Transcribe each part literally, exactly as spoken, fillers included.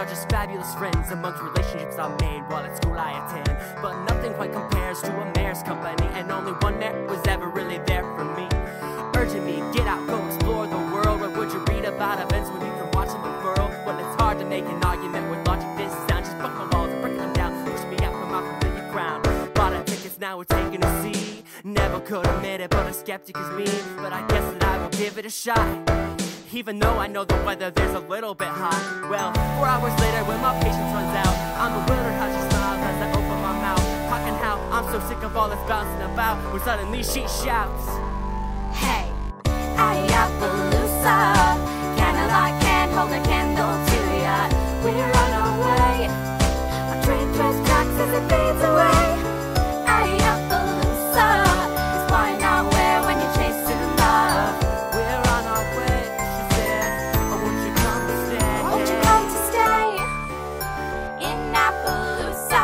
are just fabulous friends amongst relationships I made while at school I attend. But nothing quite compares to a mayor's company, and only one mayor was ever really there for me, urging me, get out, go explore the world. What would you read about events when you can watch them unfurl? Well, it's hard to make an argument with logic this sound. Just fuck the walls and breaking them down, push me out from my familiar ground. Bought a tickets, now we're taking a seat. Never could admit it, but a skeptic is me. But I guess that I will give it a shot, even though I know the weather there's a little bit hot. Well, four hours later when my patience runs out, I'm bewildered how she smiles as I open my mouth, talking how I'm so sick of all this bouncing about, when suddenly she shouts, hey, Ayappaloosa, candlelight can't hold a candle to ya. We're on our way, our train throws tracks as it fades away. Ayappaloosa is flying nowhere when you're chasing love. We're on our way, she said, oh, won't you come to stay? Won't you come to stay in Appaloosa?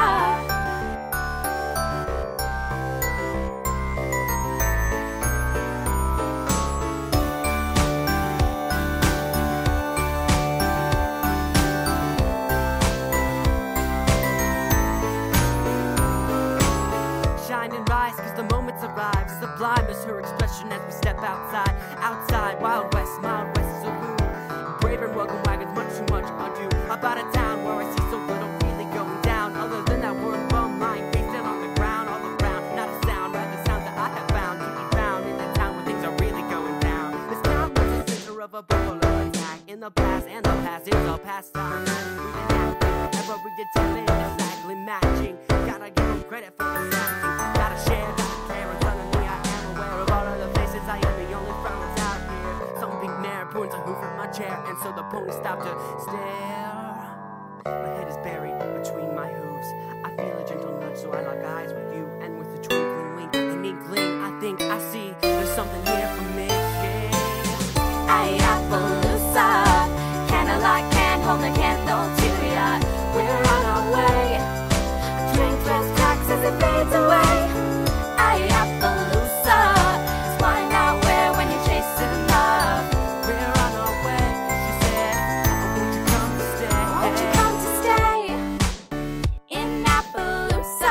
Shine and rise, cause the moment's arrived. Sublime is her expression as we step outside. Outside, Wild West, Mild West is a room. Brave and welcome wagons, much too much ado. About a town where I see so little really going down, other than that word bum lying face down on the ground, all around. Not a sound, rather sounds that I have found to be found in a town where things are really going down. This town was the center of a bipolar attack. In the past, and the past is all past time. We didn't have to ever read the tale exactly matching. Gotta give them credit for the matching. Gotta share, gotta care, and suddenly I am aware of all of the faces. I am the only frown that's out here. Some big mare points a hoof at my chair, and so the pony stopped to stare. My head is buried between my hooves. I feel a gentle nudge, so I lock eyes with you, and with a twinkling wink, an inkling, I think I see there's something here for me. Yeah. Ayappaloosa, candlelight can't hold a candle to ya. We're on our way, a train throws tracks as it fades away. Ayappaloosa is flying nowhere when you're chasing love. We're on our way, she said, oh, won't you come to stay? Won't you come to stay in Appaloosa?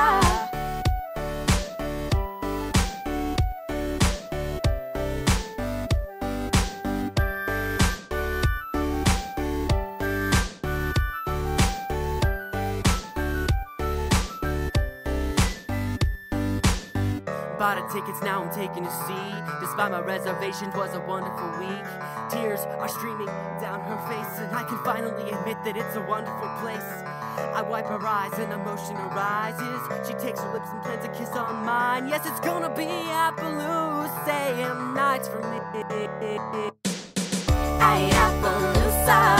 Bought a tickets, now I'm taking a seat. Despite my reservations, was a wonderful week. Tears are streaming down her face, and I can finally admit that it's a wonderful place. I wipe her eyes and emotion arises. She takes her lips and plants a kiss on mine. Yes, it's gonna be Appaloosa nights for me. Ayappaloosa.